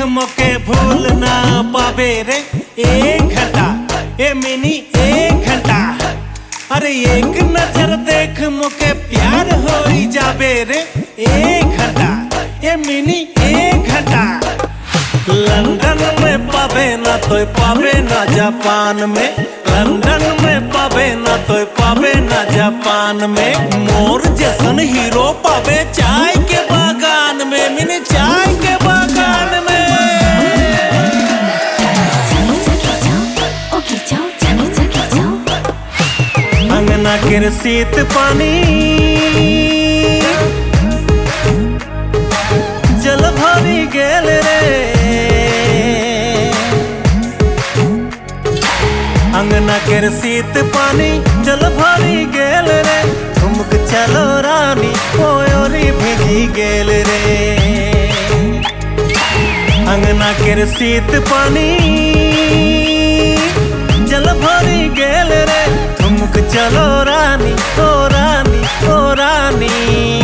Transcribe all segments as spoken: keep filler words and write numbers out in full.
मोके भूल ना पावे रे एक घंटा ए मिनी एक घंटा। अरे एक नजर देख मोके प्यार हो जावे रे एक घंटा ए मिनी एक घंटा। लंदन में पावे ना तो पावे ना जापान में, लंदन में पावे ना तो पावे ना जापान में। मोर जैसन हीरो पावे चाय के बागान में, मिनी चाय के बागान में। अंगना के शीत पानी जल भरी गेल रे, अंगना के शीत पानी जल भरी गेल रे। ठुमक चलो रानी ओयोरी भिजी गेल रे। अंगना के शीत पानी जल भरी गेल रे। ठुमक चलो रानी ओ रानी ओ रानी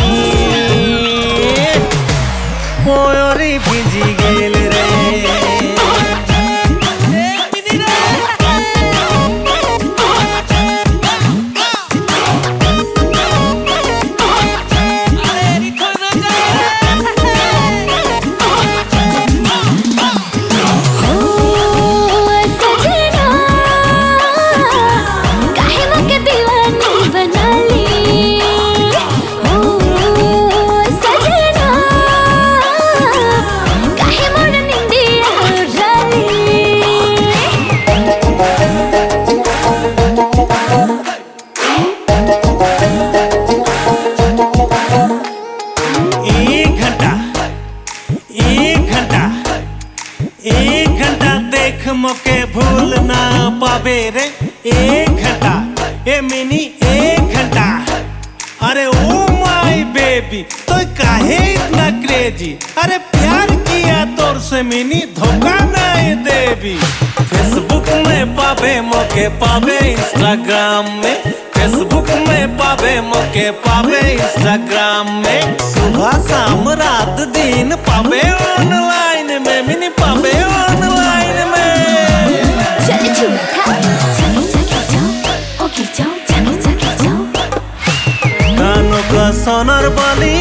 ओयोरी भिजी गेल रे। एक घंटा देख मोके भूल ना पावे रे एक घंटा ए मिनी एक घंटा। अरे ओ माय बेबी तो काहे इतना क्रेजी, अरे प्यार किया तोर से मिनी धोखा नहीं देवी। फेसबुक में पावे मोके पावे इंस्टाग्राम में, फेसबुक में पावे मोके पावे इंस्टाग्राम में। सुबह शाम रात दिन पावे ऑनलाइन में, मिनी पावे ऑनलाइन में। कानों का सोनार बाली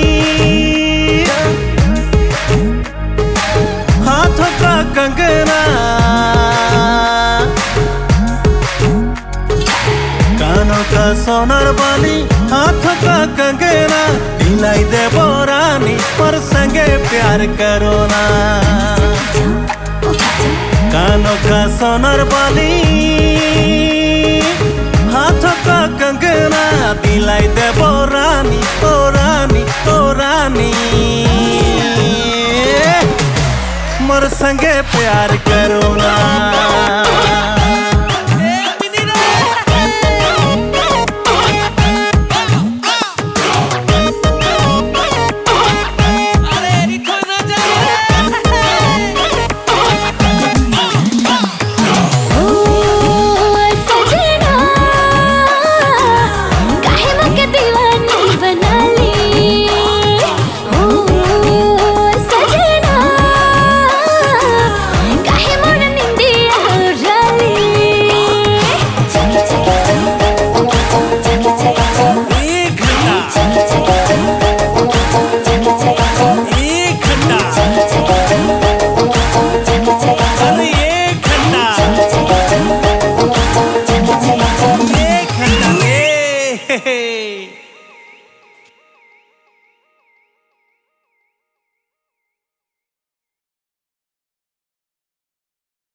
हाथों का कंगना, कानों का सोनार बाली हाथों का कंगना। ढिलाई दे बोरानी पर संगे प्यार करो ना। कानों का सोनार बाली हाथों का कंगना। दिलाई दे बोरानी ओ रानी ओ रानी मोर संगे प्यार कर।